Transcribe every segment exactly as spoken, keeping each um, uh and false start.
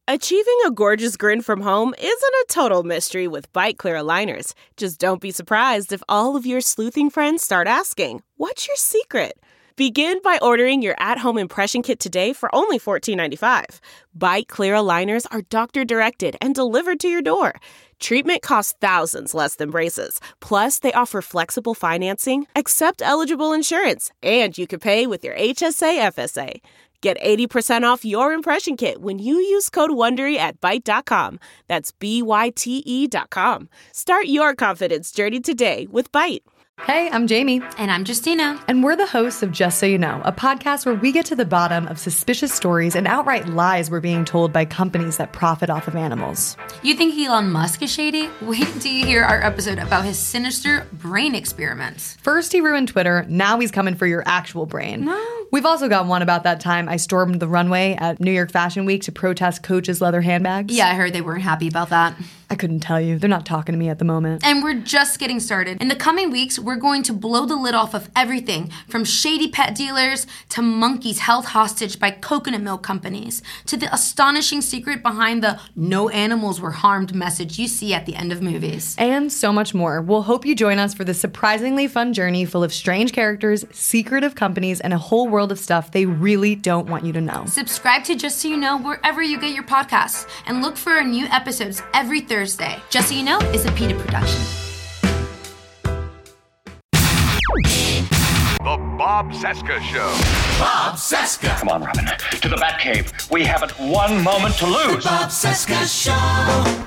Achieving a gorgeous grin from home isn't a total mystery with Byte Clear aligners. Just don't be surprised if all of your sleuthing friends start asking, "What's your secret?" Begin by ordering your at-home impression kit today for only fourteen ninety-five. Byte Clear aligners are doctor-directed and delivered to your door. Treatment costs thousands less than braces. Plus, they offer flexible financing, accept eligible insurance, and you can pay with your H S A F S A. Get eighty percent off your impression kit when you use code WONDERY at byte dot com. That's B Y T E dot com. Start your confidence journey today with Byte. Hey, I'm Jamie. And I'm Justina. And we're the hosts of Just So You Know, a podcast where we get to the bottom of suspicious stories and outright lies we're being told by companies that profit off of animals. You think Elon Musk is shady? Wait until you hear our episode about his sinister brain experiments. First he ruined Twitter, now he's coming for your actual brain. No. We've also got one about that time I stormed the runway at New York Fashion Week to protest Coach's leather handbags. Yeah, I heard they weren't happy about that. I couldn't tell you. They're not talking to me at the moment. And we're just getting started. In the coming weeks, we're going to blow the lid off of everything from shady pet dealers to monkeys held hostage by coconut milk companies to the astonishing secret behind the "no animals were harmed" message you see at the end of movies. And so much more. We'll hope you join us for this surprisingly fun journey full of strange characters, secretive companies, and a whole world of stuff they really don't want you to know. Subscribe to Just So You Know wherever you get your podcasts and look for our new episodes every Thursday. Just So You Know is a PETA production. The Bob Cesca Show. Bob Cesca. Come on, Robin. To the Batcave. We haven't one moment to lose. The Bob Cesca Show.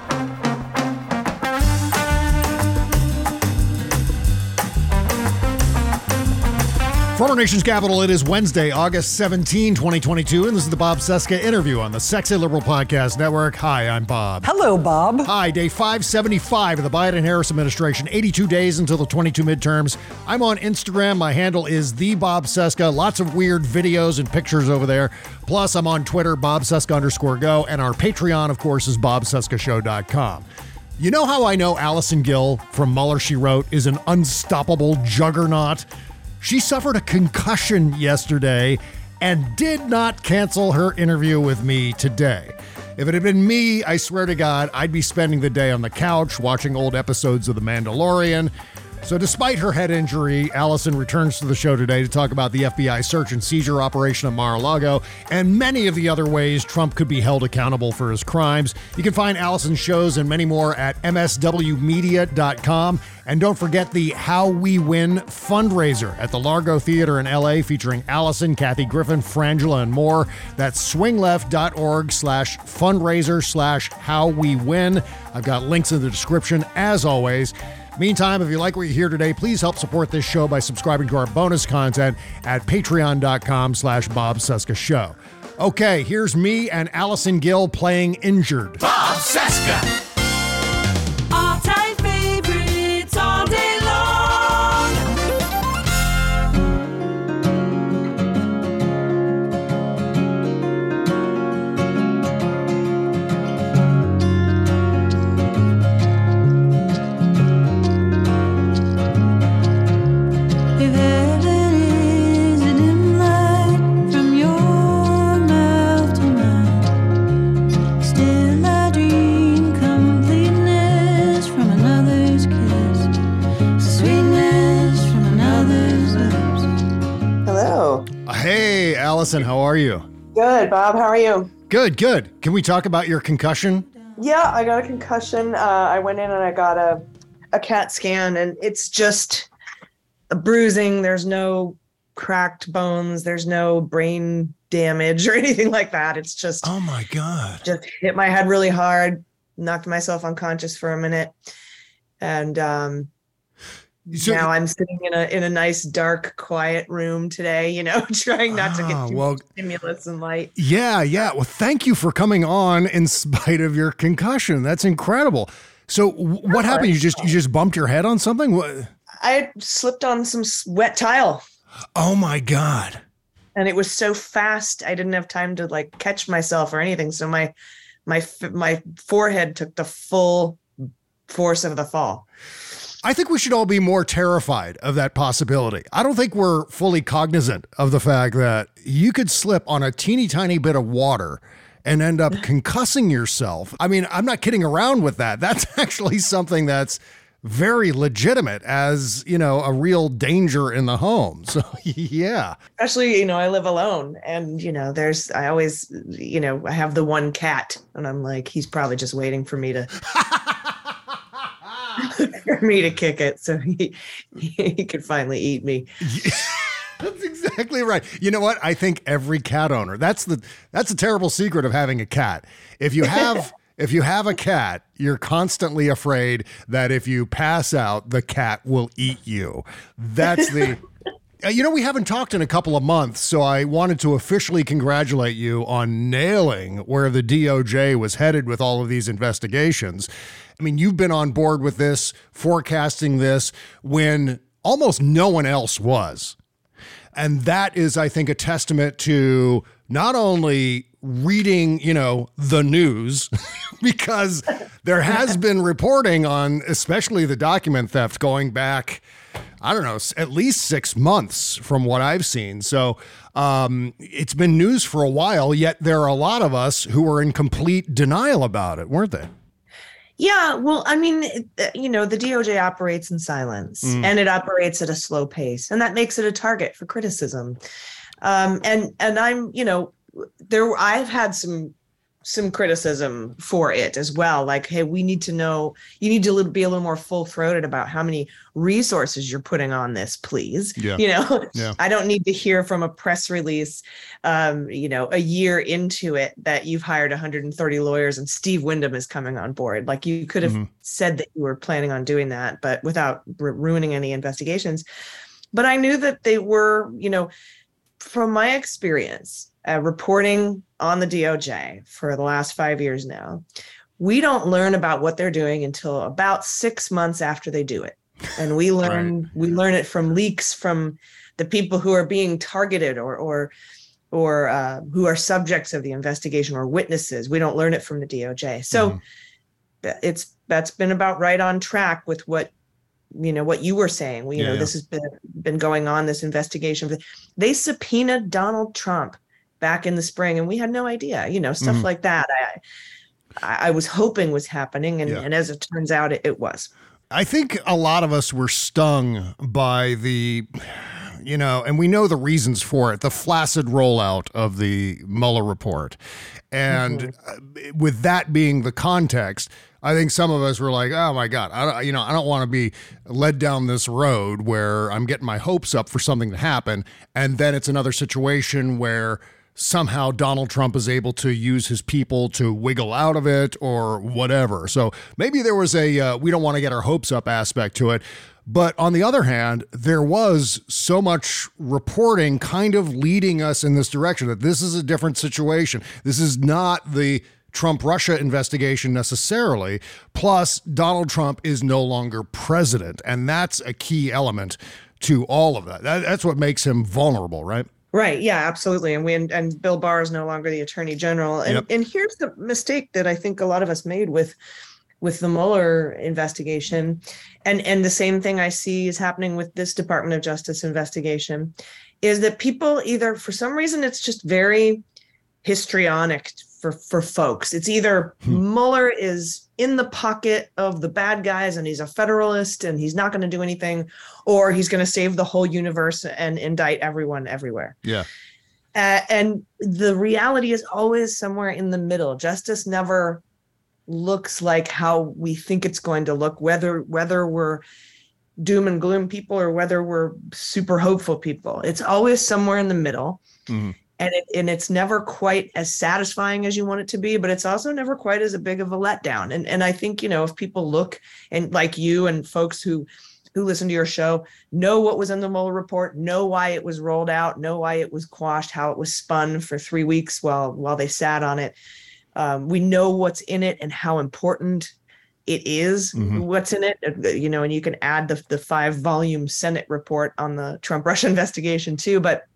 From our nation's capital, it is Wednesday, August seventeenth, twenty twenty-two, and this is the Bob Cesca interview on the Sexy Liberal Podcast Network. Hi, I'm Bob. Hello, Bob. Hi, day five seventy-five of the Biden-Harris administration, eighty-two days until the twenty-two midterms. I'm on Instagram. My handle is the Bob Cesca. Lots of weird videos and pictures over there. Plus, I'm on Twitter, Bob Cesca underscore go, and our Patreon, of course, is bob cesca show dot com. You know how I know Allison Gill from Mueller, She Wrote is an unstoppable juggernaut? She suffered a concussion yesterday and did not cancel her interview with me today. If it had been me, I swear to God, I'd be spending the day on the couch watching old episodes of The Mandalorian. So despite her head injury, Allison returns to the show today to talk about the F B I search and seizure operation at Mar-a-Lago and many of the other ways Trump could be held accountable for his crimes. You can find Allison's shows and many more at m s w media dot com. And don't forget the How We Win fundraiser at the Largo Theater in L A featuring Allison, Kathy Griffin, Frangela, and more. That's swingleft.org slash fundraiser slash how we win. I've got links in the description as always. Meantime, if you like what you hear today, please help support this show by subscribing to our bonus content at patreon.com slash Bob Cesca Show. Okay, here's me and Allison Gill playing Injured. Bob Cesca. All-time favorites all day long. If heaven is a dim light from your mouth tonight, still I dream completeness from another's kiss, sweetness from another's lips. Hello. Hey, Allison, how are you? Good, Bob. How are you? Good, good. Can we talk about your concussion? Yeah, I got a concussion. Uh, I went in and I got a, a CAT scan, and it's just a bruising. There's no cracked bones. There's no brain damage or anything like that. It's just, Oh my God. just hit my head really hard, knocked myself unconscious for a minute. And um, So- now I'm sitting in a in a nice, dark, quiet room today, you know, trying not to Ah, get too well- much stimulus and light. Yeah, yeah. Well, thank you for coming on in spite of your concussion. That's incredible. So w- what happened? You just you just bumped your head on something? What? I slipped on some s- wet tile. Oh my God. And it was so fast, I didn't have time to like catch myself or anything. So my my f- my forehead took the full force of the fall. I think we should all be more terrified of that possibility. I don't think we're fully cognizant of the fact that you could slip on a teeny tiny bit of water and end up concussing yourself. I mean, I'm not kidding around with that. That's actually something that's very legitimate as, you know, a real danger in the home. So, yeah. Especially, you know, I live alone and, you know, there's, I always, you know, I have the one cat and I'm like, he's probably just waiting for me to, for me to kick it. So he, he could finally eat me. That's exactly right. You know what? I think every cat owner, that's the, that's a terrible secret of having a cat. If you have, If you have a cat, you're constantly afraid that if you pass out, the cat will eat you. That's the, you know, we haven't talked in a couple of months, so I wanted to officially congratulate you on nailing where the D O J was headed with all of these investigations. I mean, you've been on board with this, forecasting this when almost no one else was. And that is, I think, a testament to not only reading, you know, the news, because there has been reporting on especially the document theft going back, I don't know, at least six months from what I've seen. So um, it's been news for a while, yet there are a lot of us who are in complete denial about it, weren't they? Yeah, well, I mean, it- you know, the D O J operates in silence Mm. and it operates at a slow pace, and that makes it a target for criticism. Um, and and I'm, you know, there I've had some some criticism for it as well. Like, hey, we need to know, you need to li- be a little more full throated about how many resources you're putting on this, please. Yeah. You know, Yeah. I don't need to hear from a press release, um, you know, a year into it that you've hired one hundred thirty lawyers and Steve Wyndham is coming on board. Like, you could have Mhm. said that you were planning on doing that, but without ru- ruining any investigations. But I knew that they were, you know, from my experience, uh, reporting on the D O J for the last five years now, we don't learn about what they're doing until about six months after they do it. And we learn we learn it from leaks from the people who are being targeted or or or uh, who are subjects of the investigation or witnesses. We don't learn it from the D O J. So Mhm. th- it's that's been about right on track with what you know what you were saying. We, you Yeah, know, yeah. this has been been going on, this investigation. They subpoenaed Donald Trump back in the spring, and we had no idea. You know, stuff Mhm. like that. I I I was hoping was happening, and, Yeah. and as it turns out, it, it was. I think a lot of us were stung by the, you know, and we know the reasons for it, the flaccid rollout of the Mueller report. And uh, with that being the context, I think some of us were like, oh my God, I don't, you know, I don't want to be led down this road where I'm getting my hopes up for something to happen. And then it's another situation where somehow Donald Trump is able to use his people to wiggle out of it or whatever. So maybe there was a, uh, we don't want to get our hopes up aspect to it. But on the other hand, there was so much reporting kind of leading us in this direction that this is a different situation. This is not the Trump-Russia investigation necessarily. Plus, Donald Trump is no longer president. And that's a key element to all of that. that that's what makes him vulnerable, right? Right. Yeah, absolutely. And we and, and Bill Barr is no longer the attorney general. And Yep. and here's the mistake that I think a lot of us made with with the Mueller investigation. And and the same thing I see is happening with this Department of Justice investigation is that people either, for some reason, it's just very histrionic for, for folks. It's either Mueller is in the pocket of the bad guys and he's a federalist and he's not going to do anything, or he's going to save the whole universe and indict everyone everywhere. Yeah. Uh, and the reality is always somewhere in the middle. Justice never looks like how we think it's going to look, whether whether we're doom and gloom people or whether we're super hopeful people. It's always somewhere in the middle. Mm-hmm. And it, and it's never quite as satisfying as you want it to be, but it's also never quite as a big of a letdown. And and I think, you know, if people look and like you and folks who who listen to your show know what was in the Mueller report, know why it was rolled out, know why it was quashed, how it was spun for three weeks while while they sat on it. Um, we know what's in it and how important it is, Mhm. what's in it, uh, you know, and you can add the the five volume Senate report on the Trump-Russia investigation too. But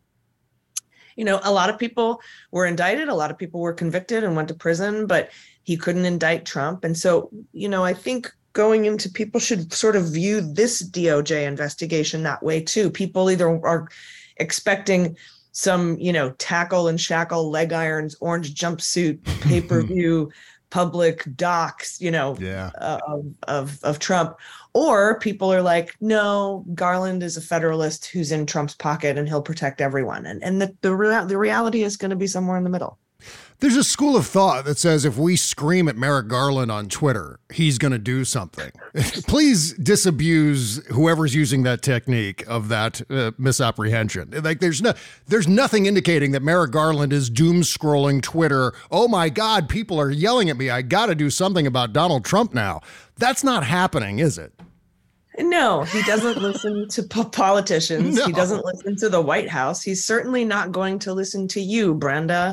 you know, a lot of people were indicted, a lot of people were convicted and went to prison, but he couldn't indict Trump. And so, you know, I think going into people should sort of view this D O J investigation that way too. People either are expecting some, you know, tackle and shackle, leg irons, orange jumpsuit, pay-per-view, public docs, you know, yeah. uh, of, of, of Trump. Or people are like, no, Garland is a Federalist who's in Trump's pocket and he'll protect everyone. And, and the, the, rea- the reality is going to be somewhere in the middle. There's a school of thought that says if we scream at Merrick Garland on Twitter, he's going to do something. Please disabuse whoever's using that technique of that uh, misapprehension. Like there's no, there's nothing indicating that Merrick Garland is doom scrolling Twitter. Oh my God, people are yelling at me. I got to do something about Donald Trump now. That's not happening, is it? No, he doesn't listen to po- politicians. No. He doesn't listen to the White House. He's certainly not going to listen to you, Brenda,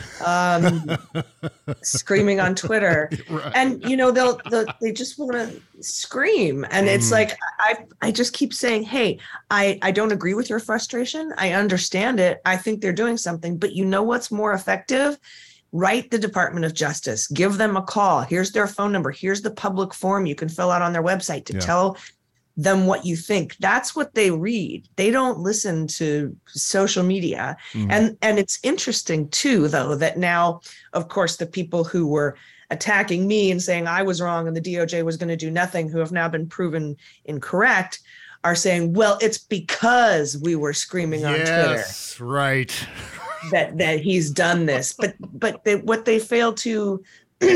um, screaming on Twitter. Right. And, you know, they'll, they'll they just want to scream. And it's Mm. like, I I just keep saying, hey, I, I don't agree with your frustration. I understand it. I think they're doing something. But you know what's more effective? Write the Department of Justice. Give them a call. Here's their phone number. Here's the public form you can fill out on their website to Yeah. tell them what you think. That's what they read. They don't listen to social media. Mhm. And and it's interesting too, though, that now, of course, the people who were attacking me and saying I was wrong and the D O J was going to do nothing, who have now been proven incorrect, are saying, well, it's because we were screaming on Twitter Yes, right. that that he's done this. But but they, what they fail to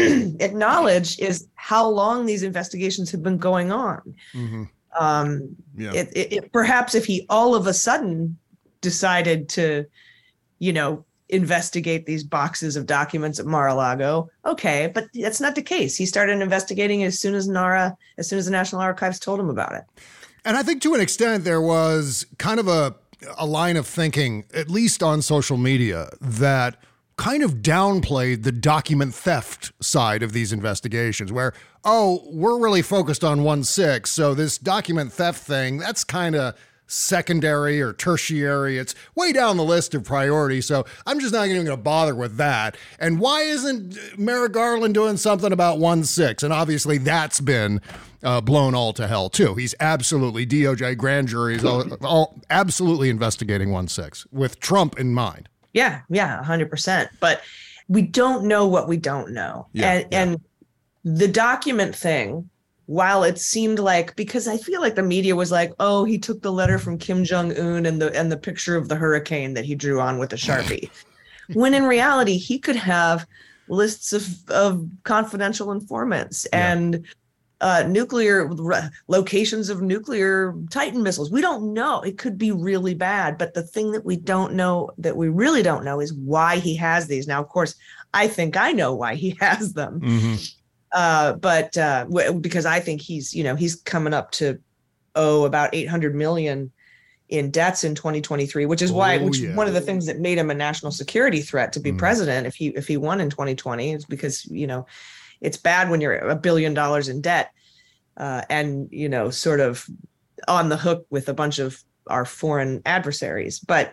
acknowledge is how long these investigations have been going on. Mm-hmm. Um, Yeah. it, it, it, perhaps if he all of a sudden decided to, you know, investigate these boxes of documents at Mar-a-Lago, okay, but that's not the case. He started investigating as soon as NARA, as soon as the National Archives told him about it. And I think to an extent there was kind of a a line of thinking, at least on social media, that kind of downplayed the document theft side of these investigations where, oh, we're really focused on one six. So this document theft thing, that's kind of secondary or tertiary. It's way down the list of priorities. So I'm just not even going to bother with that. And why isn't Merrick Garland doing something about one six? And obviously that's been uh, blown all to hell too. He's absolutely D O J grand juries, all, all absolutely investigating one six with Trump in mind. Yeah, yeah, one hundred percent. But we don't know what we don't know. Yeah, and yeah. and the document thing, while it seemed like, because I feel like the media was like, oh, he took the letter from Kim Jong-un and the and the picture of the hurricane that he drew on with a Sharpie. When in reality, he could have lists of, of confidential informants Yeah. and uh, nuclear re- locations of nuclear Titan missiles. We don't know. It could be really bad. But the thing that we don't know, that we really don't know, is why he has these. Now, of course, I think I know why he has them. Mm-hmm. Uh, but uh, w- because I think he's, you know, he's coming up to, oh, about eight hundred million in debts in twenty twenty-three, which is why, Oh, which yeah. is one of the things that made him a national security threat to be Mm. president. If he, if he won in twenty twenty, it's because, you know, it's bad when you're a billion dollars in debt uh, and, you know, sort of on the hook with a bunch of our foreign adversaries, but,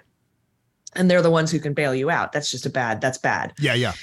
and they're the ones who can bail you out. That's just a bad, that's bad. Yeah, yeah.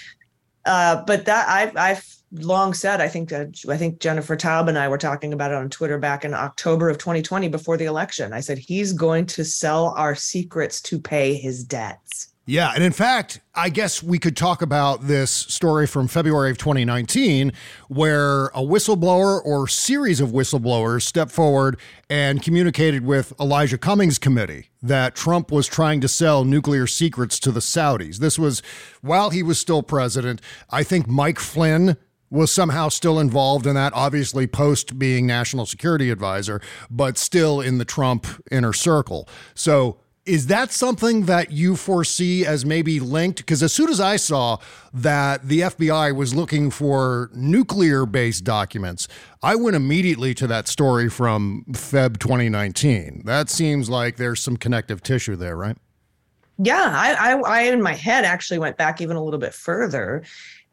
Uh, but that I've I've long said, I think uh, I think Jennifer Taub and I were talking about it on Twitter back in October of twenty twenty before the election. I said he's going to sell our secrets to pay his debts. Yeah, and in fact, I guess we could talk about this story from February of twenty nineteen, where a whistleblower or series of whistleblowers stepped forward and communicated with Elijah Cummings' committee that Trump was trying to sell nuclear secrets to the Saudis. This was while he was still president. I think Mike Flynn was somehow still involved in that, obviously post being national security advisor, but still in the Trump inner circle. So is that something that you foresee as maybe linked? Because as soon as I saw that the F B I was looking for nuclear-based documents, I went immediately to that story from February twenty nineteen. That seems like there's some connective tissue there, right? Yeah, I, I, I in my head actually went back even a little bit further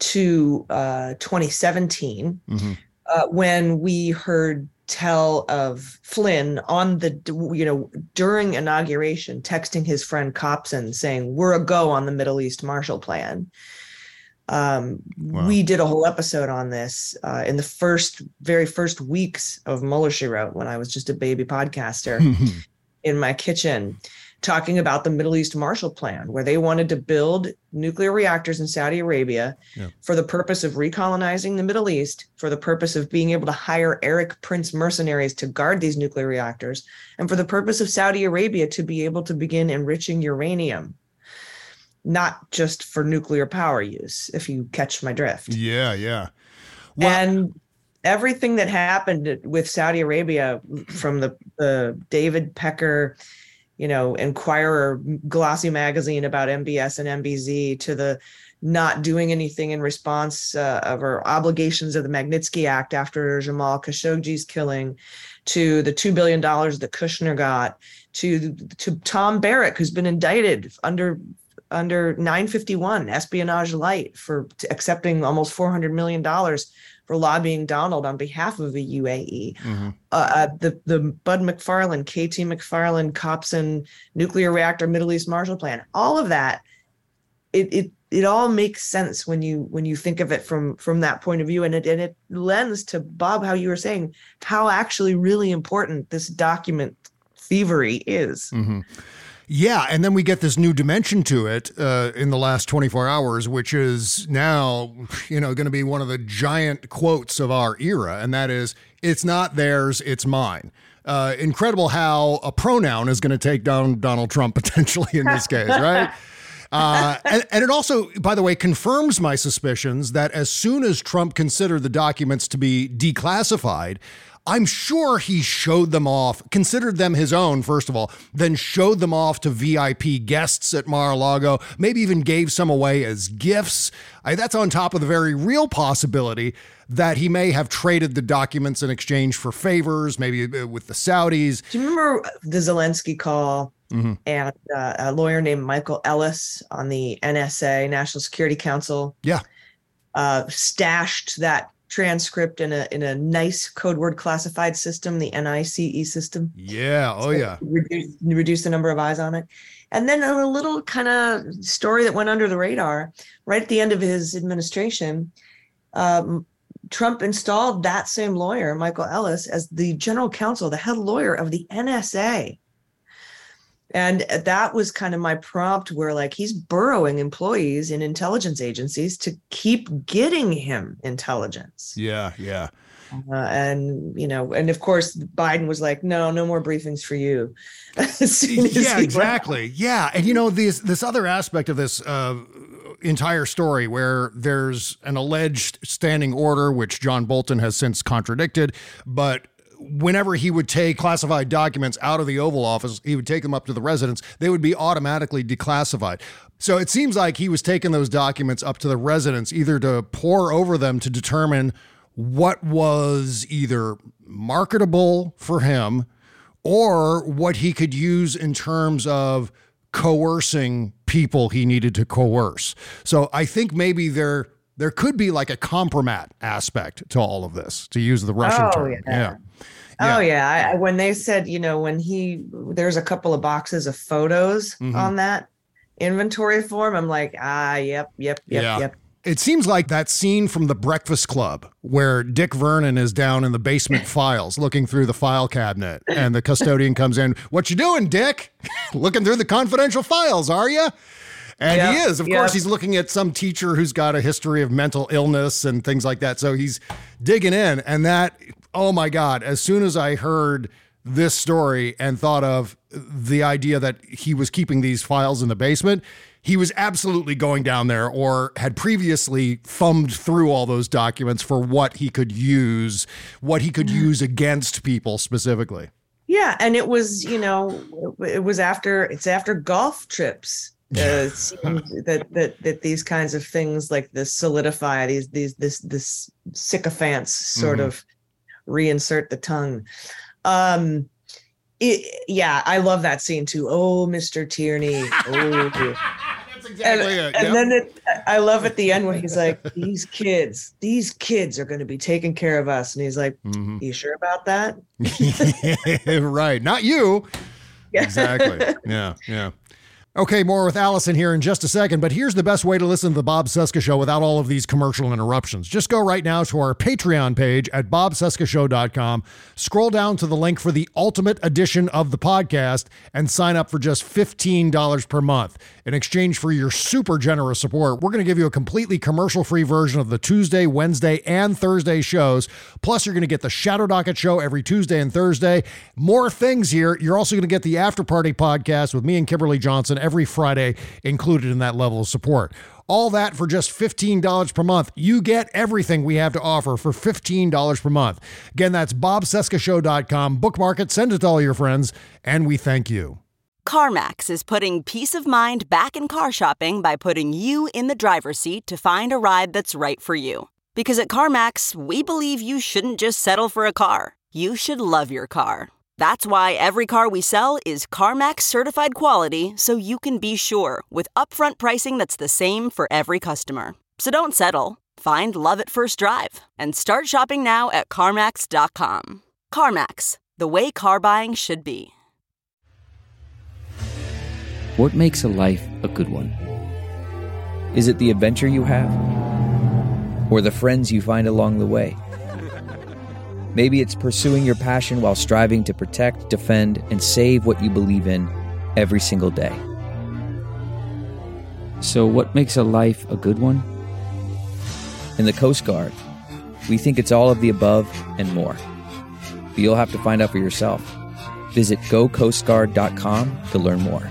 to uh, twenty seventeen Mm-hmm. uh, when we heard tell of Flynn on the, you know, during inauguration, texting his friend Copson saying, we're a go on the Middle East Marshall Plan. Um, Wow. We did a whole episode on this uh, in the first, very first weeks of Mueller, She Wrote, when I was just a baby podcaster in my kitchen. talking about the Middle East Marshall Plan, where they wanted to build nuclear reactors in Saudi Arabia yeah. for the purpose of recolonizing the Middle East, for the purpose of being able to hire Arab Prince mercenaries to guard these nuclear reactors, and for the purpose of Saudi Arabia to be able to begin enriching uranium, not just for nuclear power use, if you catch my drift. Yeah, yeah. Well, and everything that happened with Saudi Arabia, from the, the David Pecker, you know, Inquirer glossy magazine about M B S and M B Z, to the not doing anything in response uh, of our obligations of the Magnitsky Act after Jamal Khashoggi's killing, to the two billion dollars that Kushner got, to to Tom Barrack, who's been indicted under under nine fifty-one espionage light for accepting almost four hundred million dollars for lobbying Donald on behalf of the U A E. Mm-hmm. Uh, the the Bud McFarland, K T McFarland, Copson nuclear reactor Middle East Marshall Plan, all of that, it it it all makes sense when you when you think of it from from that point of view, and it and it lends to, Bob, how you were saying, how actually really important this document thievery is. Mm-hmm. Yeah, and then we get this new dimension to it uh, in the last twenty-four hours, which is now, you know, going to be one of the giant quotes of our era, and that is, it's not theirs, it's mine. Uh, incredible how a pronoun is going to take down Donald Trump potentially in this case, right? Uh, and, and it also, by the way, confirms my suspicions that as soon as Trump considered the documents to be declassified, I'm sure he showed them off, considered them his own, first of all, then showed them off to V I P guests at Mar-a-Lago, maybe even gave some away as gifts. I, that's on top of the very real possibility that he may have traded the documents in exchange for favors, maybe with the Saudis. Do you remember the Zelensky call mm-hmm. and uh, a lawyer named Michael Ellis on the N S A, National Security Council? Yeah. Uh, stashed that transcript in a in a nice code word classified system, the N I C E system. Yeah. Oh, so yeah. Reduce, reduce the number of eyes on it. And then a little kind of story that went under the radar, right at the end of his administration, um, Trump installed that same lawyer, Michael Ellis, as the general counsel, the head lawyer of the N S A. And that was kind of my prompt, where like he's burrowing employees in intelligence agencies to keep getting him intelligence. Yeah, yeah. Uh, and, you know, and of course, Biden was like, no, no more briefings for you. Yeah, exactly. Left. Yeah. And, you know, this, this other aspect of this uh, entire story, where there's an alleged standing order, which John Bolton has since contradicted, but whenever he would take classified documents out of the Oval Office, he would take them up to the residence, they would be automatically declassified. So it seems like he was taking those documents up to the residence, either to pore over them to determine what was either marketable for him or what he could use in terms of coercing people he needed to coerce. So I think maybe there there could be like a compromat aspect to all of this, to use the Russian oh, term. Yeah. Yeah. Oh, yeah. I, when they said, you know, when he, there's a couple of boxes of photos mm-hmm. on that inventory form, I'm like, ah, yep, yep, yep, yeah. yep. It seems like that scene from The Breakfast Club where Dick Vernon is down in the basement files looking through the file cabinet, and the custodian comes in. What you doing, Dick? Looking through the confidential files, are you? And yep, he is. Of yep. course, he's looking at some teacher who's got a history of mental illness and things like that. So he's digging in. And that, oh my God, as soon as I heard this story and thought of the idea that he was keeping these files in the basement, he was absolutely going down there, or had previously thumbed through all those documents for what he could use, what he could use against people specifically. Yeah. And it was, you know, it was after, it's after golf trips. Uh, that that that these kinds of things like this solidify, these these this this sycophants sort mm-hmm. of reinsert the tongue. Um, it, yeah, I love that scene too. Oh, Mister Tierney. Oh, that's exactly and, it. And yep. then it, I love at the end when he's like, "These kids, these kids are going to be taking care of us," and he's like, mm-hmm. "You sure about that?" Right, not you. Yeah. Exactly. Yeah, yeah. Okay, more with Allison here in just a second, but here's the best way to listen to the Bob Cesca Show without all of these commercial interruptions. Just go right now to our Patreon page at bob cesca show dot com, scroll down to the link for the ultimate edition of the podcast, and sign up for just fifteen dollars per month. In exchange for your super generous support, we're going to give you a completely commercial-free version of the Tuesday, Wednesday, and Thursday shows. Plus, you're going to get the Shadow Docket Show every Tuesday and Thursday. More things here. You're also going to get the After Party podcast with me and Kimberly Johnson every Friday included in that level of support. All that for just fifteen dollars per month. You get everything we have to offer for fifteen dollars per month. Again, that's bob cesca show dot com. Bookmark it, send it to all your friends, and we thank you. CarMax is putting peace of mind back in car shopping by putting you in the driver's seat to find a ride that's right for you. Because at CarMax, we believe you shouldn't just settle for a car. You should love your car. That's why every car we sell is CarMax certified quality, so you can be sure with upfront pricing that's the same for every customer. So don't settle. Find love at first drive and start shopping now at CarMax dot com. CarMax, the way car buying should be. What makes a life a good one? Is it the adventure you have? Or the friends you find along the way? Maybe it's pursuing your passion while striving to protect, defend, and save what you believe in every single day. So what makes a life a good one? In the Coast Guard, we think it's all of the above and more. But you'll have to find out for yourself. Visit go coast guard dot com to learn more.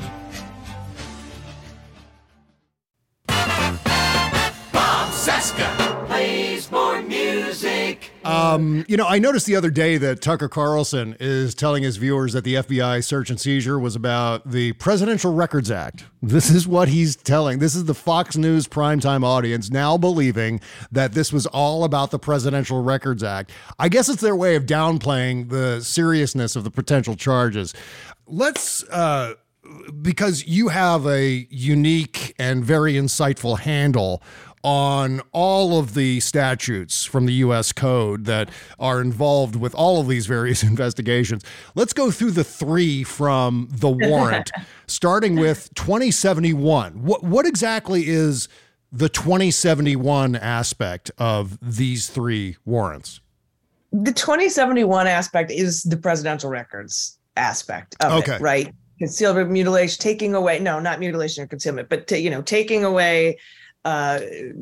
Bob Cesca plays more music. Um, you know, I noticed the other day that Tucker Carlson is telling his viewers that the F B I search and seizure was about the Presidential Records Act. This is what he's telling. This is the Fox News primetime audience now believing that this was all about the Presidential Records Act. I guess it's their way of downplaying the seriousness of the potential charges. Let's, uh, because you have a unique and very insightful handle on all of the statutes from the U S Code that are involved with all of these various investigations. Let's go through the three from the warrant, starting with twenty seventy-one. What, what exactly is the twenty seventy-one aspect of these three warrants? The twenty seventy-one aspect is the presidential records aspect of Okay. it, right? Concealment, mutilation, taking away, no, not mutilation or concealment, but, to, you know, taking away uh,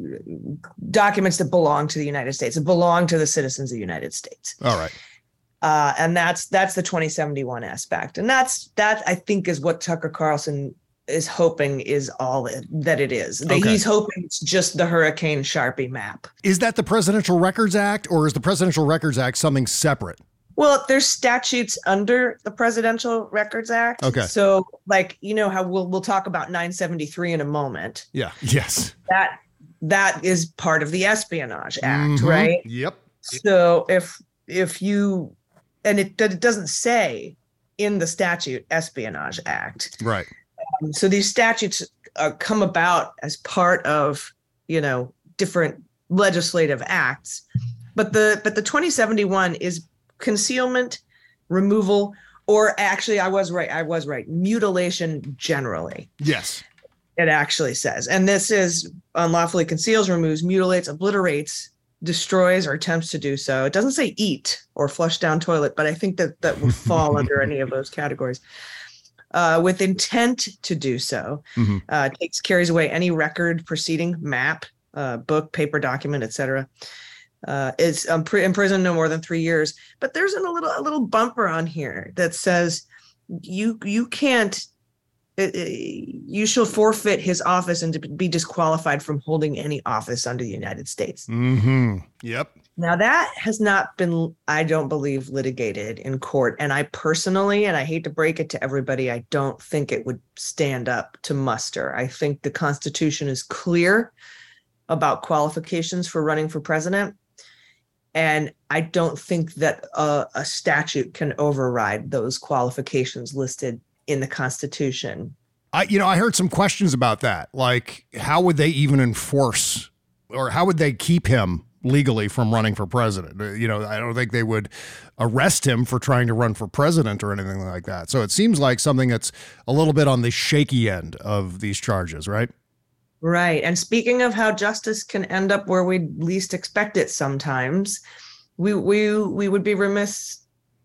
documents that belong to the United States, that belong to the citizens of the United States. All right. Uh, and that's that's the twenty seventy-one aspect. And that's, that I think is what Tucker Carlson is hoping is all it, that it is. That Okay. He's hoping it's just the Hurricane Sharpie map. Is that the Presidential Records Act, or is the Presidential Records Act something separate? Well, there's statutes under the Presidential Records Act. Okay. So, like, you know how we'll we'll talk about nine seventy-three in a moment. Yeah. Yes. That that is part of the Espionage Act, Mhm. right? Yep. So if if you and it it doesn't say in the statute Espionage Act. Right. Um, so these statutes uh, come about as part of, you know, different legislative acts, but the but the twenty seventy-one is concealment, removal, or actually, I was right. I was right. Mutilation generally. Yes. It actually says, and this is unlawfully conceals, removes, mutilates, obliterates, destroys, or attempts to do so. It doesn't say eat or flush down toilet, but I think that that would fall under any of those categories. Uh, with intent to do so, Mhm. uh, takes carries away any record, proceeding, map, uh, book, paper, document, et cetera. Uh, is um, pre- imprisoned no more than three years. But there's a little a little bumper on here that says you you can't. It, it, you shall forfeit his office and to be disqualified from holding any office under the United States. Mm-hmm. Yep. Now that has not been, I don't believe, litigated in court. And I personally, and I hate to break it to everybody, I don't think it would stand up to muster. I think the Constitution is clear about qualifications for running for president. And I don't think that a, a statute can override those qualifications listed in the Constitution. I, you know, I heard some questions about that. Like, how would they even enforce, or how would they keep him legally from running for president. Uh, You know, I don't think they would arrest him for trying to run for president or anything like that. So it seems like something that's a little bit on the shaky end of these charges, right? Right. And speaking of how justice can end up where we least expect it sometimes, we we we would be remiss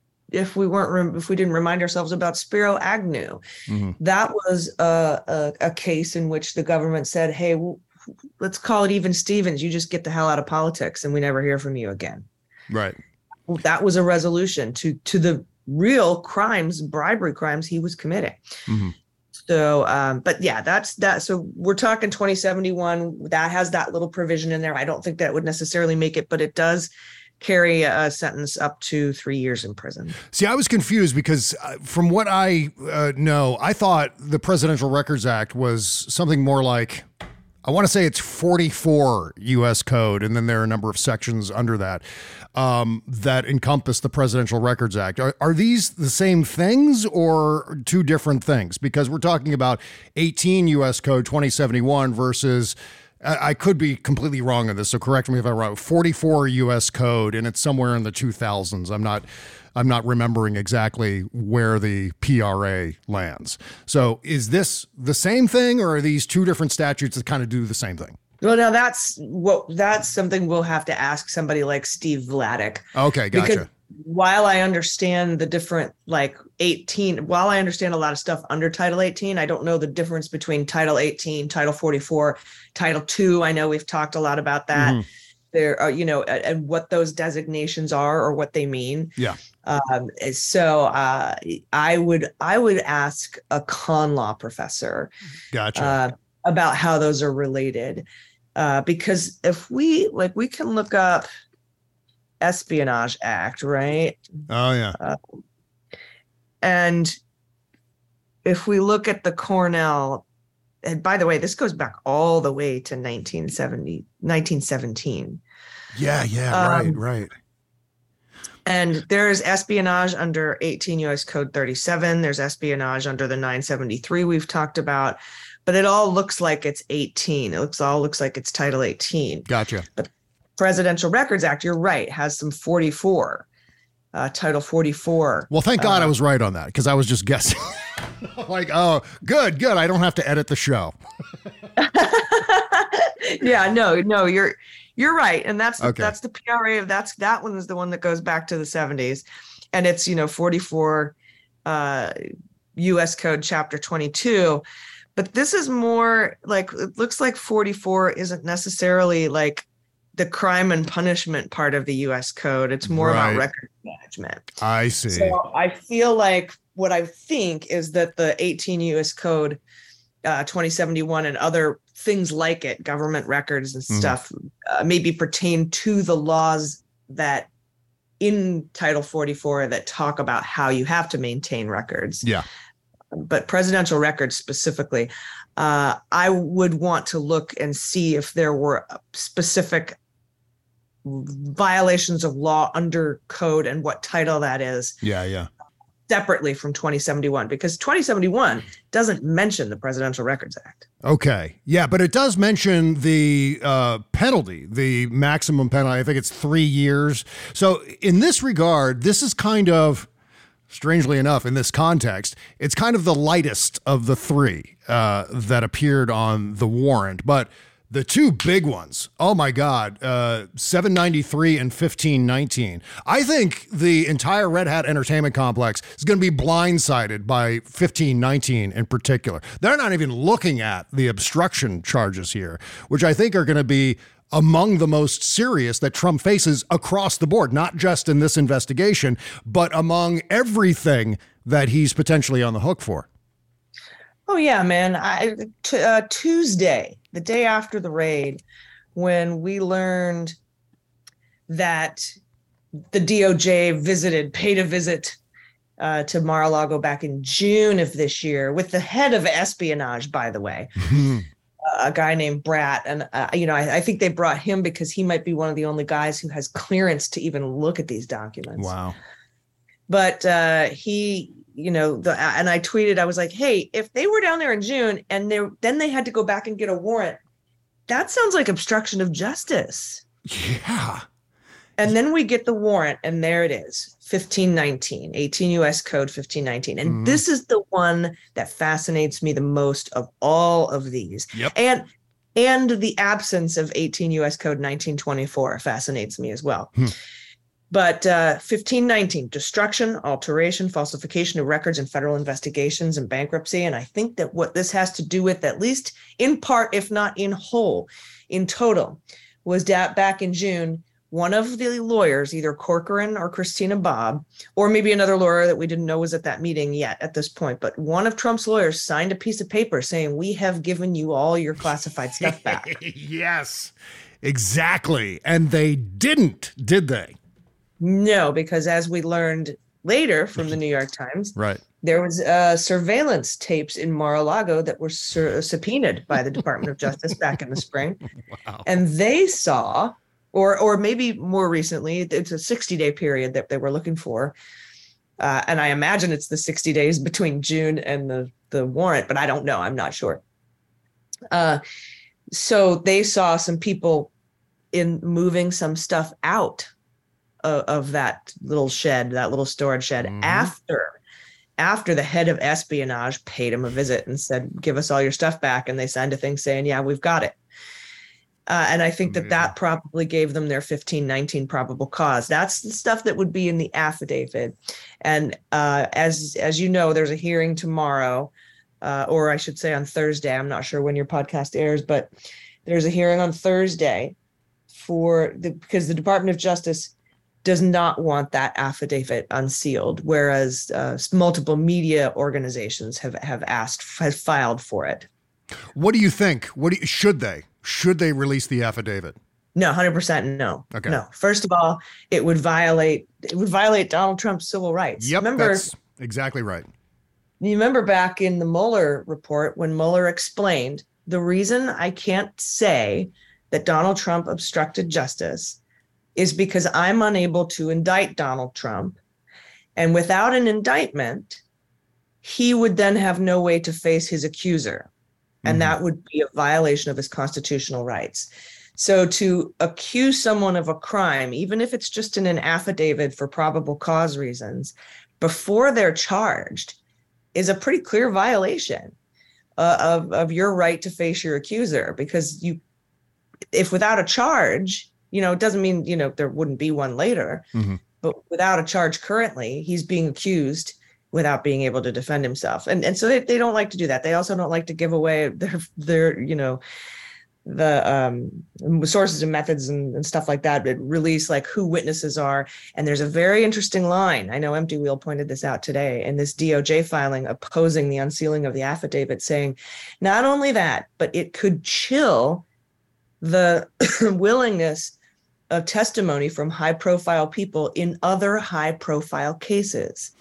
if we weren't rem- if we didn't remind ourselves about Spiro Agnew. Mm-hmm. That was a, a a case in which the government said, "Hey, w- let's call it even Stevens. You just get the hell out of politics, and we never hear from you again." Right. That was a resolution to to the real crimes, bribery crimes he was committing. Mm-hmm. So, um, but yeah, that's that. So we're talking twenty seventy-one. That has that little provision in there. I don't think that would necessarily make it, but it does carry a sentence up to three years in prison. See, I was confused because uh, from what I uh, know, I thought the Presidential Records Act was something more like, I want to say it's forty-four U S code, and then there are a number of sections under that um, that encompass the Presidential Records Act. Are, are these the same things or two different things? Because we're talking about eighteen U S code twenty seventy-one versus, I, I could be completely wrong on this, so correct me if I'm wrong, forty-four U S code, and it's somewhere in the two thousands. I'm not I'm not remembering exactly where the P R A lands. So is this the same thing, or are these two different statutes that kind of do the same thing? Well, now that's what that's something we'll have to ask somebody like Steve Vladeck. Okay, gotcha. Because while I understand the different, like eighteen, while I understand a lot of stuff under Title eighteen, I don't know the difference between Title eighteen, Title forty-four, Title two. I know we've talked a lot about that. Mhm. There are, you know, and what those designations are or what they mean. Yeah. Um, so uh, I would I would ask a con law professor Gotcha. uh, about how those are related. Uh, because if we like, we can look up Espionage Act, right? Oh, yeah. Uh, and if we look at the Cornell, and by the way, this goes back all the way to nineteen seventy, nineteen seventeen. Yeah, yeah, Um, right, right. And there's espionage under eighteen U S Code thirty-seven. There's espionage under the nine seventy-three we've talked about, but it all looks like it's eighteen. It looks all looks like it's Title eighteen. Gotcha. But Presidential Records Act, you're right, has some forty-four, uh, Title forty-four. Well, thank God uh, I was right on that, because I was just guessing. Like, oh, good, good. I don't have to edit the show. Yeah, no, no, you're you're right, and that's Okay. that's the P R A. That's that one is the one that goes back to the seventies, and it's you know forty-four uh, U S Code Chapter twenty-two, but this is more like it looks like forty-four isn't necessarily like the crime and punishment part of the U S Code. It's more Right. about record management. I see. So I feel like what I think is that the eighteen U S Code uh, twenty seventy-one and other things like it, government records and Mhm. stuff, uh, maybe pertain to the laws that in Title forty-four that talk about how you have to maintain records. Yeah. But presidential records specifically, uh, I would want to look and see if there were specific violations of law under code and what title that is Yeah, yeah. separately from twenty seventy-one, because twenty seventy-one doesn't mention the Presidential Records Act. Okay. Yeah, but it does mention the uh, penalty, the maximum penalty. I think it's three years. So in this regard, this is kind of, strangely enough, in this context, it's kind of the lightest of the three uh, that appeared on the warrant. But the two big ones, oh my God, uh, seven ninety-three and fifteen nineteen. I think the entire Red Hat Entertainment Complex is going to be blindsided by fifteen nineteen in particular. They're not even looking at the obstruction charges here, which I think are going to be among the most serious that Trump faces across the board, not just in this investigation, but among everything that he's potentially on the hook for. Oh yeah, man. I t- uh, Tuesday, the day after the raid, when we learned that the D O J visited, paid a visit uh, to Mar-a-Lago back in June of this year with the head of espionage, by the way, a guy named Bratt. And, uh, you know, I, I think they brought him because he might be one of the only guys who has clearance to even look at these documents. Wow. But uh, he, you know, the and I tweeted, I was like, hey, if they were down there in June and they then they had to go back and get a warrant, that sounds like obstruction of justice. Yeah. And then we get the warrant, and there it is, fifteen nineteen, eighteen U S Code fifteen nineteen. And Mhm. this is the one that fascinates me the most of all of these. Yep. And and the absence of eighteen U S Code nineteen twenty-four fascinates me as well. Hmm. But uh, fifteen nineteen, destruction, alteration, falsification of records in federal investigations and bankruptcy. And I think that what this has to do with, at least in part, if not in whole, in total, was that back in June, one of the lawyers, either Corcoran or Christina Bobb, or maybe another lawyer that we didn't know was at that meeting yet at this point, but one of Trump's lawyers signed a piece of paper saying, we have given you all your classified stuff back. Yes, exactly. And they didn't, did they? No, because as we learned later from the New York Times, Right. there was uh, surveillance tapes in Mar-a-Lago that were sur- subpoenaed by the Department of Justice back in the spring. Wow. And they saw, or or maybe more recently, it's a sixty-day period that they were looking for. Uh, and I imagine it's the sixty days between June and the, the warrant, but I don't know. I'm not sure. Uh, so they saw some people in moving some stuff out of, of that little shed, that little storage shed, Mhm. after after the head of espionage paid him a visit and said, give us all your stuff back. And they signed a thing saying, yeah, we've got it. Uh, and I think that that probably gave them their fifteen nineteen probable cause. That's the stuff that would be in the affidavit. And uh, as as you know, there's a hearing tomorrow, uh, or I should say on Thursday. I'm not sure when your podcast airs, but there's a hearing on Thursday for the, because the Department of Justice does not want that affidavit unsealed, whereas uh, multiple media organizations have have asked, have filed for it. What do you think? What do you, should they? Should they release the affidavit? No, one hundred percent no. Okay. No. First of all, it would violate it would violate Donald Trump's civil rights. Yep, remember, that's exactly right. You remember back in the Mueller report when Mueller explained the reason I can't say that Donald Trump obstructed justice is because I'm unable to indict Donald Trump. And without an indictment, he would then have no way to face his accuser. And Mhm. that would be a violation of his constitutional rights. So to accuse someone of a crime, even if it's just in an affidavit for probable cause reasons, before they're charged, is a pretty clear violation uh, of, of your right to face your accuser. Because you, if without a charge, you know, it doesn't mean, you know, there wouldn't be one later, Mhm. but without a charge currently, he's being accused without being able to defend himself. And and so they, they don't like to do that. They also don't like to give away their, their you know, the um, sources and methods and, and stuff like that, but release like who witnesses are. And there's a very interesting line. I know Empty Wheel pointed this out today in this D O J filing opposing the unsealing of the affidavit, saying not only that, but it could chill the willingness of testimony from high profile people in other high profile cases.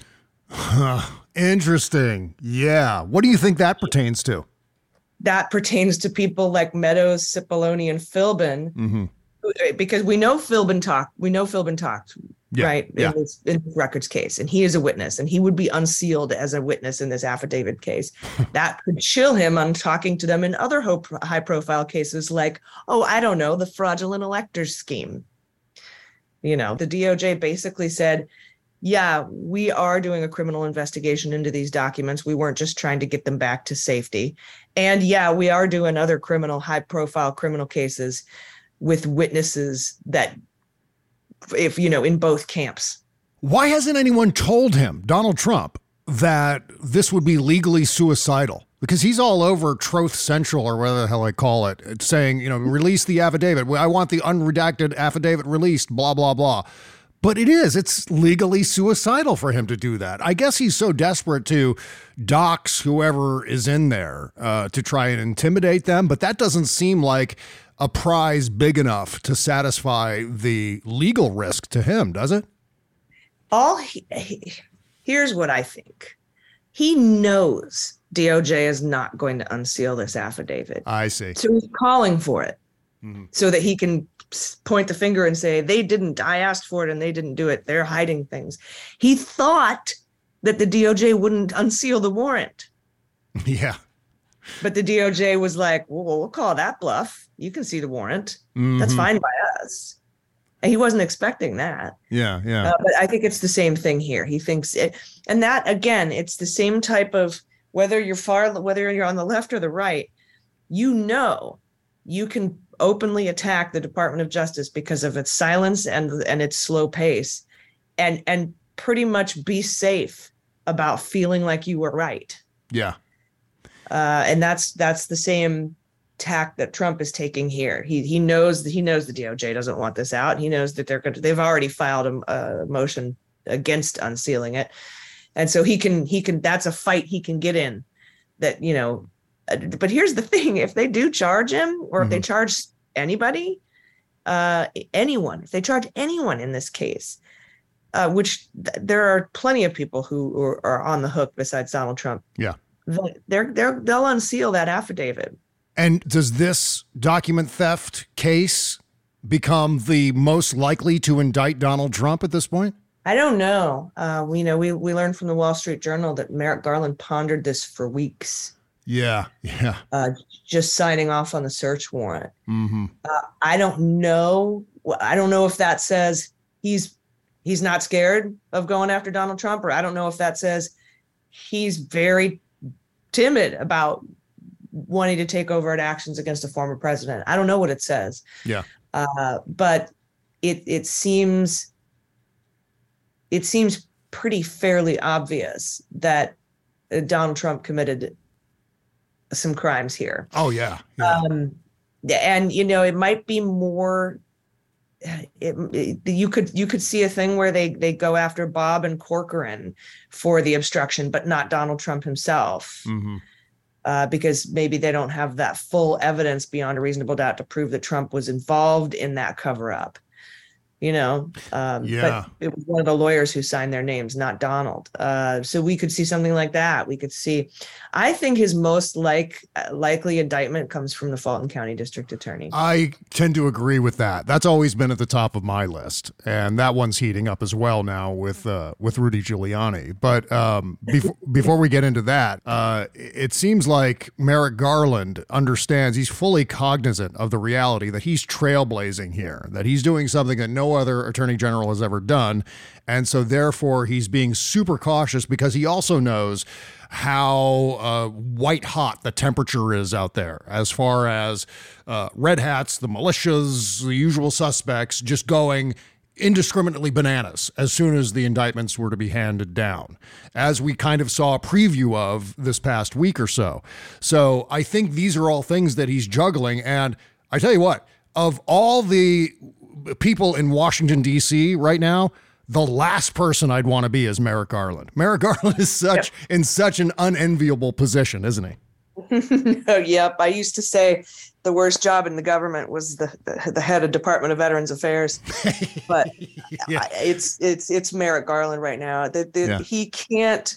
Interesting. Yeah. What do you think that pertains to? That pertains to people like Meadows, Cipollone, and Philbin, Mm-hmm. who- because we know Philbin talked. We know Philbin talked, Yeah, right, yeah. in this in this records case, and he is a witness, and he would be unsealed as a witness in this affidavit case. That could chill him on talking to them in other ho- high-profile cases, like, oh, I don't know, the fraudulent electors scheme. You know, the D O J basically said, yeah, we are doing a criminal investigation into these documents. We weren't just trying to get them back to safety. And yeah, we are doing other criminal, high profile criminal cases with witnesses that, if you know, in both camps. Why hasn't anyone told him, Donald Trump, that this would be legally suicidal? Because he's all over Truth Central or whatever the hell I call it. It's saying, you know, release the affidavit. I want the unredacted affidavit released, blah, blah, blah. But it is, it's legally suicidal for him to do that. I guess he's so desperate to dox whoever is in there uh, to try and intimidate them. But that doesn't seem like a prize big enough to satisfy the legal risk to him, does it? All he, he, here's what I think. He knows D O J is not going to unseal this affidavit. I see. So he's calling for it Mhm. so that he can point the finger and say, they didn't, I asked for it and they didn't do it. They're hiding things. He thought that the D O J wouldn't unseal the warrant. Yeah. But the D O J was like, well, we'll call that bluff. You can see the warrant. Mhm. That's fine by us. And he wasn't expecting that. Yeah, yeah. Uh, but I think it's the same thing here. He thinks it, and that again, it's the same type of whether you're far, whether you're on the left or the right, you know, you can openly attack the Department of Justice because of its silence and and its slow pace, and and pretty much be safe about feeling like you were right. Yeah. Uh, and that's that's the same tack that Trump is taking here. He he knows that he knows the D O J doesn't want this out. He knows that they're going to. They've already filed a, a motion against unsealing it, and so he can he can. That's a fight he can get in. That you know. But here's the thing: if they do charge him, or mm-hmm. if they charge anybody, uh, anyone, if they charge anyone in this case, uh, which th- there are plenty of people who are, are on the hook besides Donald Trump. Yeah, they're they're they'll unseal that affidavit. And does this document theft case become the most likely to indict Donald Trump at this point? I don't know. Uh, we know we we learned from the Wall Street Journal that Merrick Garland pondered this for weeks. Yeah, yeah. Uh, just signing off on the search warrant. Mm-hmm. Uh, I don't know. I don't know if that says he's he's not scared of going after Donald Trump, or I don't know if that says he's very timid about wanting to take overt actions against a former president. I don't know what it says. Yeah. Uh, but it it seems it seems pretty fairly obvious that uh, Donald Trump committed some crimes here. Oh yeah. yeah. Um, and you know, it might be more. It, it, you could you could see a thing where they they go after Bob and Corcoran for the obstruction, but not Donald Trump himself, mm-hmm. uh, because maybe they don't have that full evidence beyond a reasonable doubt to prove that Trump was involved in that cover up. You know, um, yeah. but it was one of the lawyers who signed their names, not Donald. Uh, so we could see something like that. We could see, I think his most like likely indictment comes from the Fulton County District Attorney. I tend to agree with that. That's always been at the top of my list, and that one's heating up as well now with uh, with Rudy Giuliani. But um, before before we get into that, uh, it seems like Merrick Garland understands. He's fully cognizant of the reality that he's trailblazing here, that he's doing something that no other attorney general has ever done. And so therefore he's being super cautious because he also knows how uh, white hot the temperature is out there as far as uh, red hats, the militias, the usual suspects just going indiscriminately bananas as soon as the indictments were to be handed down, as we kind of saw a preview of this past week or so. So I think these are all things that he's juggling. And I tell you what, of all the people in Washington, D C right now, the last person I'd want to be is Merrick Garland. Merrick Garland is such yep. in such an unenviable position, isn't he? Oh, yep. I used to say the worst job in the government was the the, the head of Department of Veterans Affairs, but yeah. I, it's it's it's Merrick Garland right now. The, the, yeah. He can't.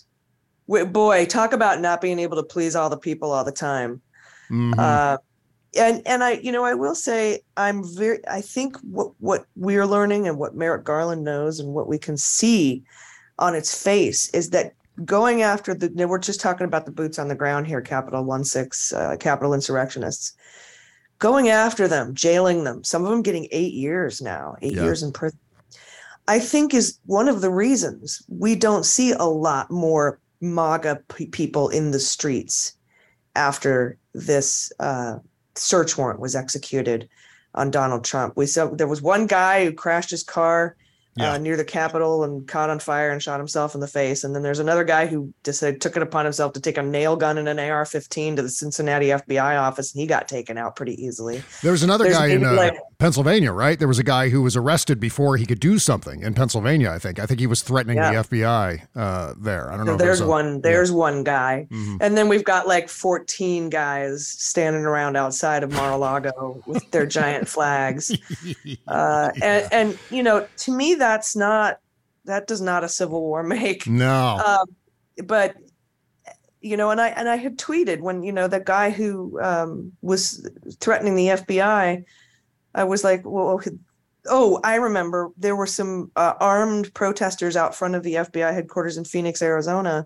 Boy, talk about not being able to please all the people all the time. Mm-hmm. Uh, And and I, you know, I will say I'm very, I think what, what we're learning and what Merrick Garland knows and what we can see on its face is that going after the, you know, we're just talking about the boots on the ground here, Capitol one six, uh, Capitol insurrectionists, going after them, jailing them, some of them getting eight years now, eight yeah. years in prison, I think is one of the reasons we don't see a lot more MAGA p- people in the streets after this, uh, search warrant was executed on Donald Trump. We saw there was one guy who crashed his car yeah. uh, near the Capitol and caught on fire and shot himself in the face. And then there's another guy who decided took it upon himself to take a nail gun and an A R fifteen to the Cincinnati F B I office, and he got taken out pretty easily. There was another there's guy in uh, like, Pennsylvania, right? There was a guy who was arrested before he could do something in Pennsylvania. I think. I think he was threatening yeah. the F B I uh, there. I don't know. There's if one. There's yeah. one guy, mm-hmm. and then we've got like fourteen guys standing around outside of Mar-a-Lago with their giant flags. Uh, yeah. and, and you know, to me, that's not. That does not a Civil War make. No. Um, but you know, and I and I had tweeted when, you know, the guy who um, was threatening the F B I, I was like, well, oh, I remember there were some uh, armed protesters out front of the F B I headquarters in Phoenix, Arizona.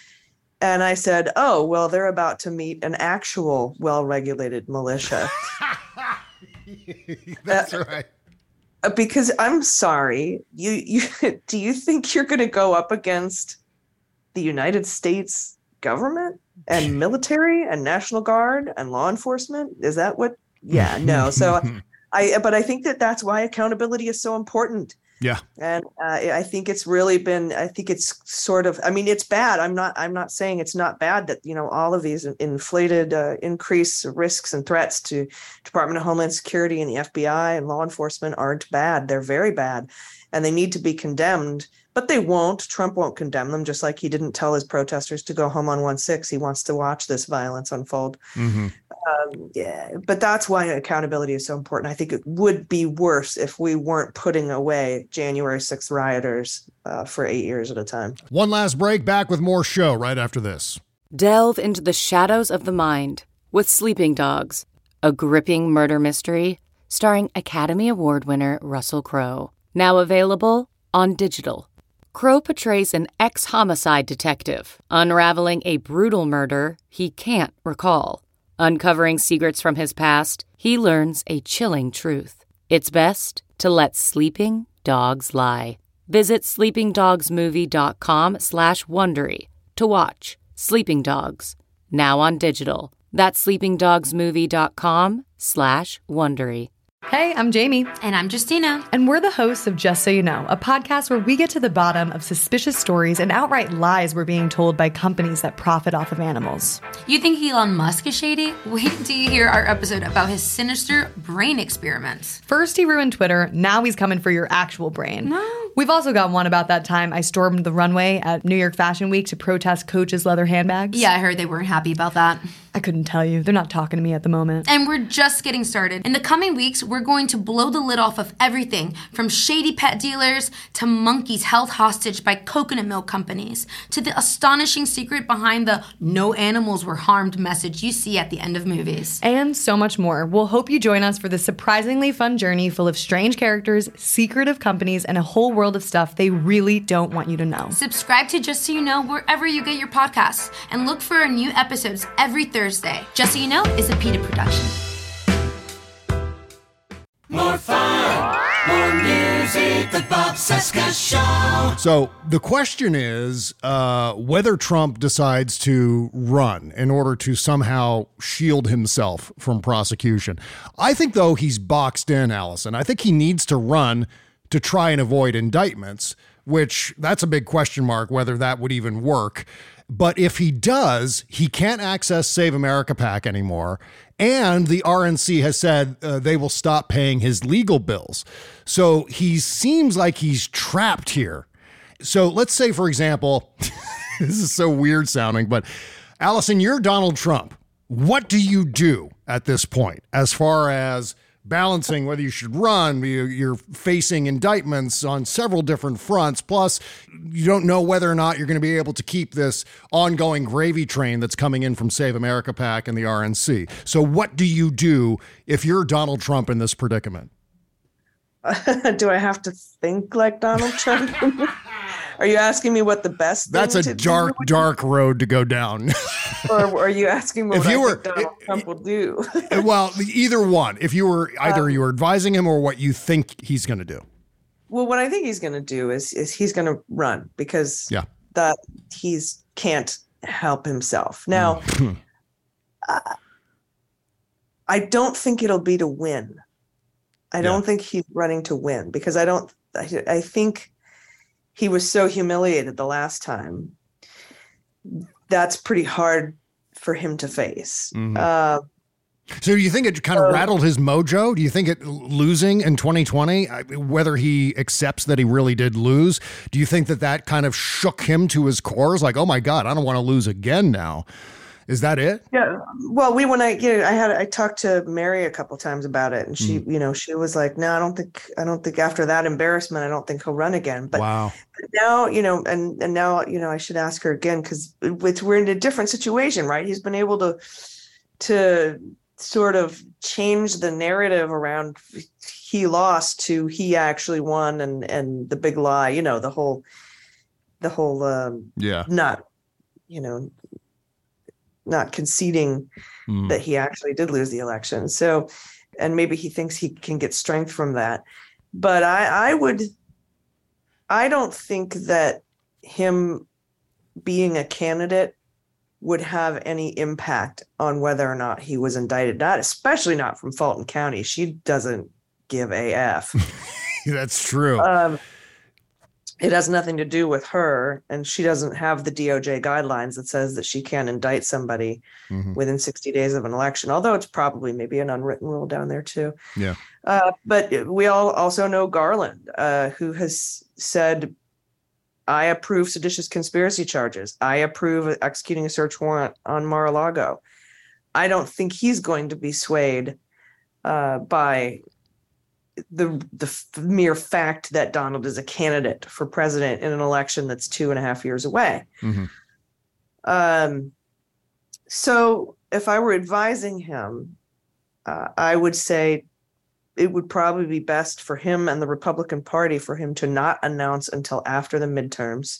And I said, oh, well, they're about to meet an actual well-regulated militia. That's uh, right. because I'm sorry, you you do you think you're going to go up against the United States government and military and National Guard and law enforcement? Is that what? Yeah, no. So I, but I think that that's why accountability is so important. Yeah. And uh, I think it's really been, I think it's sort of, I mean, it's bad. I'm not, I'm not saying it's not bad that, you know, all of these inflated uh, increased risks and threats to Department of Homeland Security and the F B I and law enforcement aren't bad. They're very bad and they need to be condemned, but they won't. Trump won't condemn them, just like he didn't tell his protesters to go home on one six. He wants to watch this violence unfold. Mm-hmm. Um, yeah, but that's why accountability is so important. I think it would be worse if we weren't putting away January sixth rioters uh, for eight years at a time. One last break, back with more show right after this. Delve into the shadows of the mind with Sleeping Dogs, a gripping murder mystery starring Academy Award winner Russell Crowe. Now available on digital. Crowe portrays an ex-homicide detective unraveling a brutal murder he can't recall. Uncovering secrets from his past, he learns a chilling truth. It's best to let sleeping dogs lie. Visit sleepingdogsmovie.com slash Wondery to watch Sleeping Dogs, now on digital. That's sleepingdogsmovie.com slash Wondery. Hey, I'm Jamie. And I'm Justina. And we're the hosts of Just So You Know, a podcast where we get to the bottom of suspicious stories and outright lies we're being told by companies that profit off of animals. You think Elon Musk is shady? Wait until you hear our episode about his sinister brain experiments. First he ruined Twitter, now he's coming for your actual brain. No. We've also got one about that time I stormed the runway at New York Fashion Week to protest Coach's leather handbags. Yeah, I heard they weren't happy about that. I couldn't tell you. They're not talking to me at the moment. And we're just getting started. In the coming weeks, we're going to blow the lid off of everything from shady pet dealers to monkeys held hostage by coconut milk companies to the astonishing secret behind the no animals were harmed message you see at the end of movies. And so much more. We'll hope you join us for this surprisingly fun journey full of strange characters, secretive companies, and a whole world of stuff they really don't want you to know. Subscribe to Just So You Know wherever you get your podcasts and look for our new episodes every Thursday. Just So You Know is a PETA production. More fun, more music, the Bob Cesca Show. So the question is uh, whether Trump decides to run in order to somehow shield himself from prosecution. I think, though, he's boxed in, Allison. I think he needs to run to try and avoid indictments, which that's a big question mark, whether that would even work. But if he does, he can't access Save America PAC anymore. And the R N C has said uh, they will stop paying his legal bills. So he seems like he's trapped here. So let's say, for example, this is so weird sounding, but Allison, you're Donald Trump. What do you do at this point as far as balancing whether you should run? You're facing indictments on several different fronts. Plus, you don't know whether or not you're going to be able to keep this ongoing gravy train that's coming in from Save America PAC and the R N C. So what do you do if you're Donald Trump in this predicament? Do I have to think like Donald Trump? Are you asking me what the best thing That's a to dark, do? dark road to go down. Or are you asking me If what you I were- think Donald Trump will do? Well, either one. If you were either Um, you were advising him or what you think he's going to do. Well, what I think he's going to do is is he's going to run because Yeah. that he's can't help himself. Now, uh, I don't think it'll be to win. I don't think he's running to win because I don't. I, I think he was so humiliated the last time. That's pretty hard for him to face. Mhm. Uh, So do you think it kind of Uh, rattled his mojo? Do you think it losing in twenty twenty, I- whether he accepts that he really did lose, do you think that that kind of shook him to his core? It's like, oh my God, I don't want to lose again now. Is that it? Yeah. Well, we when I you know, I had I talked to Mary a couple times about it, and she you know she was like, no, I don't think I don't think after that embarrassment, I don't think he'll run again. But Wow. now you know, and and now you know, I should ask her again because we're in a different situation, right? He's been able to to sort of change the narrative around he lost to he actually won, and and the big lie, you know, the whole the whole um, Yeah. not you know. not conceding Mm. that he actually did lose the election. So, and maybe he thinks he can get strength from that. But I, I would, I don't think that him being a candidate would have any impact on whether or not he was indicted. Not, especially not from Fulton County. She doesn't give a F. That's true. Um, it has nothing to do with her, and she doesn't have the D O J guidelines that says that she can't indict somebody mm-hmm. within sixty days of an election, although it's probably maybe an unwritten rule down there too. Yeah. Uh, but we all also know Garland, uh, who has said, I approve seditious conspiracy charges. I approve executing a search warrant on Mar-a-Lago. I don't think he's going to be swayed uh, by the the f- mere fact that Donald is a candidate for president in an election that's two and a half years away. Mm-hmm. Um, so if I were advising him, uh, I would say it would probably be best for him and the Republican Party for him to not announce until after the midterms,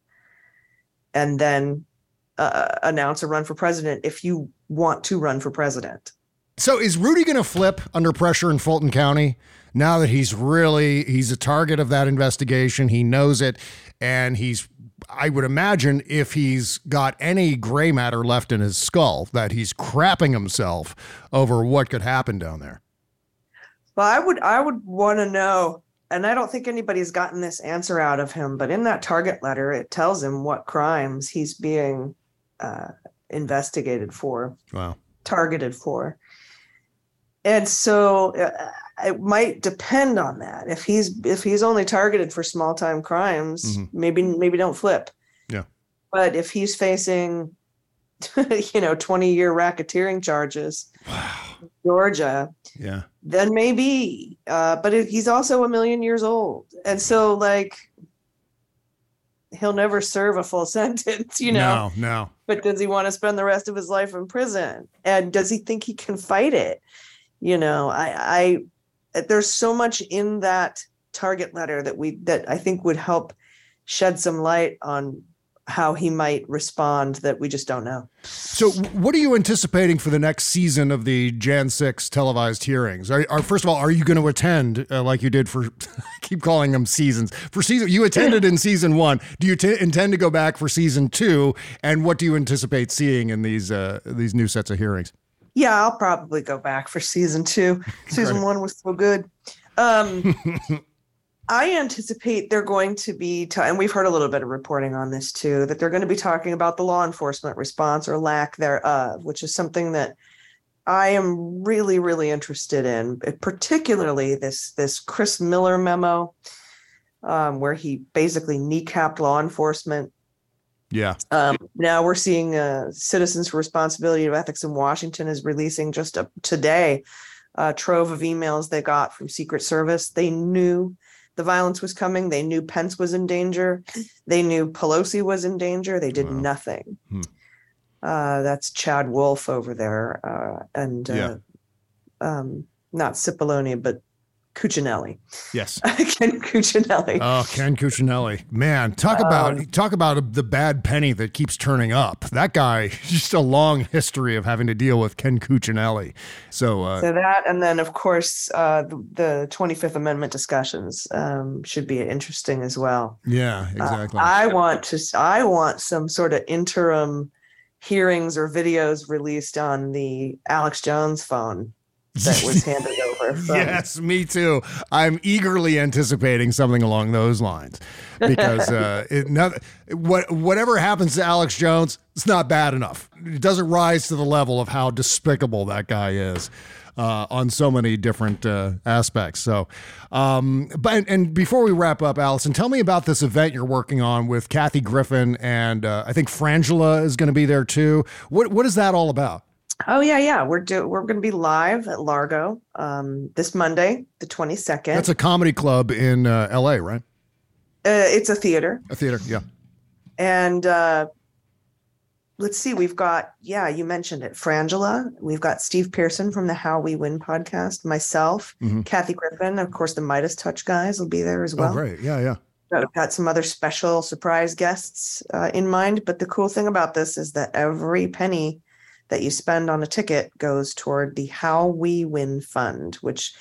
and then uh, announce a run for president if you want to run for president. So is Rudy going to flip under pressure in Fulton County now that he's really, he's a target of that investigation? He knows it. And he's, I would imagine if he's got any gray matter left in his skull, that he's crapping himself over what could happen down there. Well, I would, I would want to know, and I don't think anybody's gotten this answer out of him, but in that target letter, it tells him what crimes he's being uh, investigated for. Wow. Targeted for. And so uh, it might depend on that. If he's if he's only targeted for small time crimes, mm-hmm. maybe maybe don't flip. Yeah. But if he's facing, you know, twenty year racketeering charges, wow. in Georgia, yeah, then maybe. Uh, but it, he's also a million years old, and so like he'll never serve a full sentence. You know. No, no. But does he want to spend the rest of his life in prison? And does he think he can fight it? You know, I, I, there's so much in that target letter that we, that I think would help shed some light on how he might respond that we just don't know. So what are you anticipating for the next season of the January sixth televised hearings? Are, are first of all, are you going to attend uh, like you did for, keep calling them seasons, for season, you attended in season one. Do you t- intend to go back for season two? And what do you anticipate seeing in these, uh, these new sets of hearings? Yeah, I'll probably go back for season two. Season one was so good. Um, I anticipate they're going to be, t- and we've heard a little bit of reporting on this too, that they're going to be talking about the law enforcement response or lack thereof, which is something that I am really, really interested in, particularly this, this Chris Miller memo, um, where he basically kneecapped law enforcement. Yeah. Um, now we're seeing uh, Citizens for Responsibility of Ethics in Washington is releasing just a, today a trove of emails they got from Secret Service. They knew the violence was coming. They knew Pence was in danger. They knew Pelosi was in danger. They did wow. nothing. Hmm. Uh, that's Chad Wolf over there. Uh, and uh, yeah. um, not Cipollone, but Cuccinelli. Yes. Ken Cuccinelli. Oh, Ken Cuccinelli. Man, talk about um, talk about the bad penny that keeps turning up. That guy, just a long history of having to deal with Ken Cuccinelli. So, uh, so that, and then of course, uh, the, the twenty-fifth Amendment discussions um, should be interesting as well. Yeah, exactly. Uh, I want to. I want some sort of interim hearings or videos released on the Alex Jones phone that was handed over. From. Yes, me too. I'm eagerly anticipating something along those lines because uh, it, not, what whatever happens to Alex Jones, it's not bad enough. It doesn't rise to the level of how despicable that guy is uh, on so many different uh, aspects. So, um, but and before we wrap up, Allison, tell me about this event you're working on with Kathy Griffin, and uh, I think Frangela is going to be there too. What what is that all about? Oh yeah, yeah. We're do we're going to be live at Largo um, this Monday, the twenty-second. That's a comedy club in uh, L A, right? Uh, it's a theater. A theater, yeah. And uh, let's see, we've got yeah, you mentioned it, Frangela. We've got Steve Pearson from the How We Win podcast. Myself, mm-hmm. Kathy Griffin, of course, the Midas Touch guys will be there as well. Oh, great, yeah, yeah. I've got some other special surprise guests uh, in mind. But the cool thing about this is that every penny that you spend on a ticket goes toward the How We Win Fund, which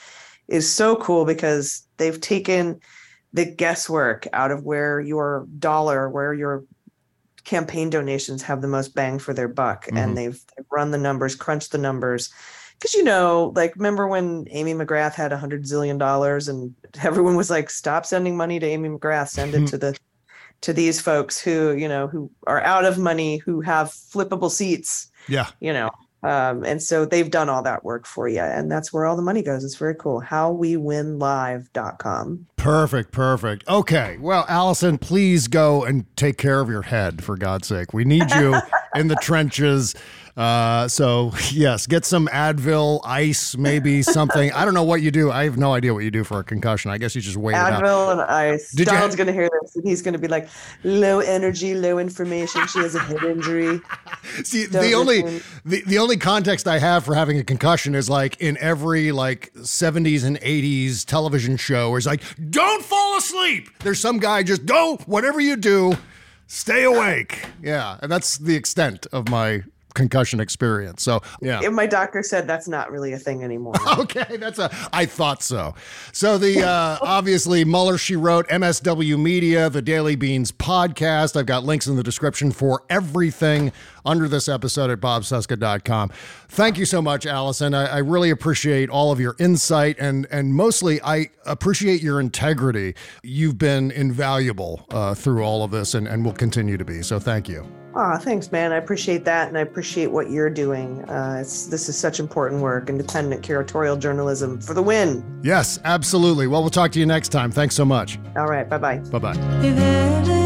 is so cool because they've taken the guesswork out of where your dollar, where your campaign donations have the most bang for their buck. Mm-hmm. And they've, they've run the numbers, crunched the numbers. Because, you know, like, remember when Amy McGrath had a hundred zillion dollars and everyone was like, stop sending money to Amy McGrath, send it to the to these folks who, you know, who are out of money, who have flippable seats. Yeah. You know, um, and so they've done all that work for you. And that's where all the money goes. It's very cool. how we win live dot com. Perfect, perfect. Okay. Well, Allison, please go and take care of your head, for God's sake. We need you in the trenches. Uh, so, yes, get some Advil, ice, maybe something. I don't know what you do. I have no idea what you do for a concussion. I guess you just wait it out. Advil and ice. Did Donald's you going to hear this, and he's going to be like, low energy, low information. She has a head injury. See, Don't the only listen. the, the only context I have for having a concussion is like in every like seventies and eighties television show where it's like, don't fall asleep. There's some guy just go, whatever you do, stay awake. Yeah, and that's the extent of my concussion experience. So, yeah. And my doctor said that's not really a thing anymore. Okay, that's a, I thought so. So the, uh, obviously Mueller, She Wrote, M S W Media, the Daily Beans podcast. I've got links in the description for everything under this episode at bob cesca dot com. Thank you so much, Allison. I, I really appreciate all of your insight and, and mostly I appreciate your integrity. You've been invaluable uh, through all of this and, and will continue to be. So thank you. Aw, thanks, man. I appreciate that, and I appreciate what you're doing. Uh, it's this is such important work, independent curatorial journalism for the win. Yes, absolutely. Well, we'll talk to you next time. Thanks so much. All right, bye-bye. Bye-bye. If ever